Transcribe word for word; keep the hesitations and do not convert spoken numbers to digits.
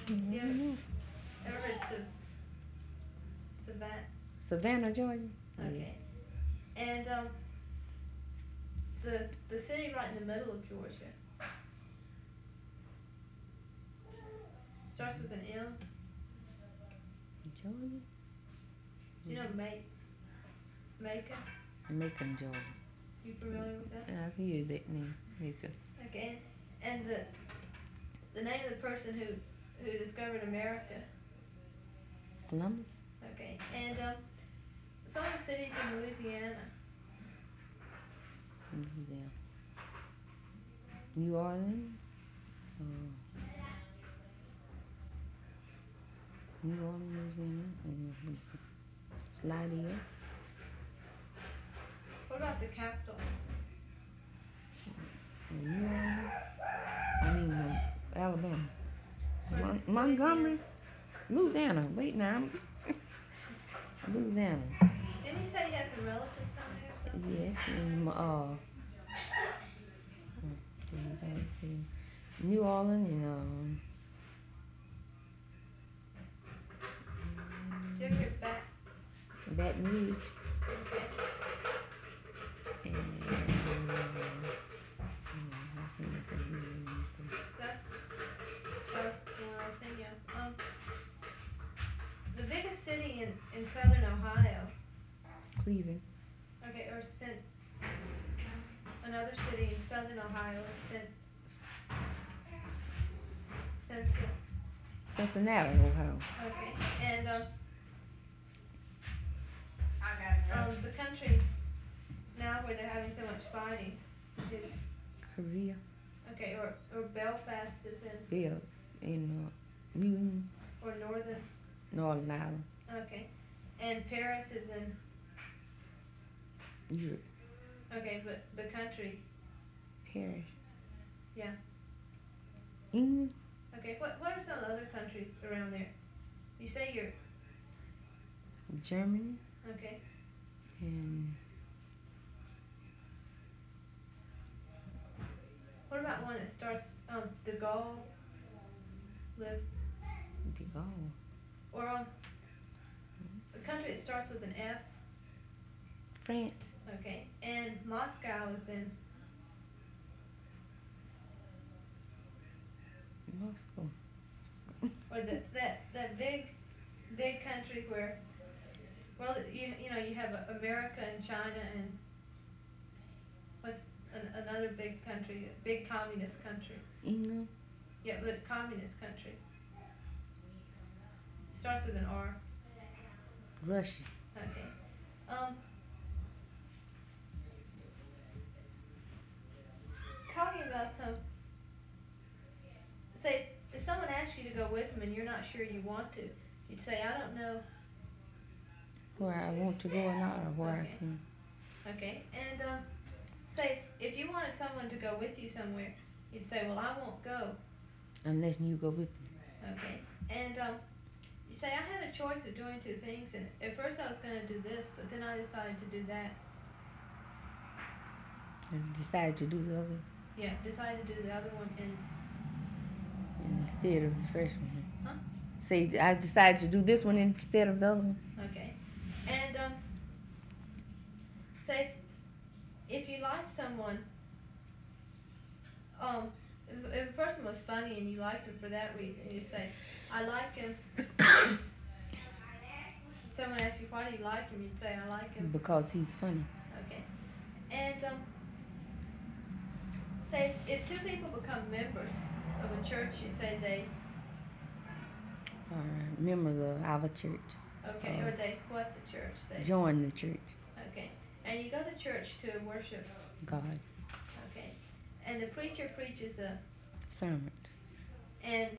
You ever, Mm-hmm. ever heard of Sav- Savannah? Savannah, Georgia. Yes. Okay. And um, the the city right in the middle of Georgia starts with an M. Georgia. Do you know Ma- Macon? Macon, Georgia. You familiar with that? I've heard that name. Macon. Okay. And, and the the name of the person who who discovered America. Columbus. Okay. And um, some of the cities in Louisiana. Yeah. New Orleans. Uh, New Orleans, Louisiana. Mm-hmm. Slidell. What about the capital? New Orleans. I mean, uh, Alabama. Or Mon- Louisiana? Montgomery. Louisiana. Wait now. Louisiana. Didn't you say you had some relatives down there or something? Yes. And, uh, New Orleans and um. Did you ever hear back? Baton Rouge. Okay. And That's that was the one I was thinking of. Um, the biggest city in, in southern Ohio. Cleveland. Okay, or Cent. Another city in southern Ohio is Cent. Cincinnati. Cincinnati, Ohio. Okay, and um, um, the country now where they're having so much fighting is Korea. okay, or or Belfast is in Bill in uh, New or northern. Northern Ireland. Okay, and Paris is in Europe. okay, but the country. Paris. Yeah. England. Okay, what what are some other countries around there? You say you're Germany. okay. And What about one that starts um De Gaulle live De Gaulle. or um a country that starts with an F? France. Okay, and Moscow is in Moscow. or the, that that big big country where well you you know you have America and China and what's an, another big country, a big communist country. England. Yeah, but communist country. Starts with an R. Russia. Okay. Um, talking about some, say, if someone asks you to go with them and you're not sure you want to, you'd say, I don't know. Where I want to go or not, or where Okay. I can. Okay. And um, say, if you wanted someone to go with you somewhere, you'd say, well, I won't go. Unless you go with me. Okay. And um, you say, I had a choice of doing two things, and at first I was going to do this, but then I decided to do that. And decided to do the other Yeah, decided to do the other one, and instead of the first one. Huh? Say I decided to do this one instead of the other one. okay. And um, say if you like someone, um, if, if a person was funny and you liked him for that reason, you'd say, I like him. Someone asks you why do you like him, you'd say, I like him. Because he's funny. Okay. And um, say if two people become members of a church, you say they. Or members of our church. Okay, Uh, or they what the church? They. Join the church. Okay. And you go to church to worship. God. Okay. And the preacher preaches a Sermon. and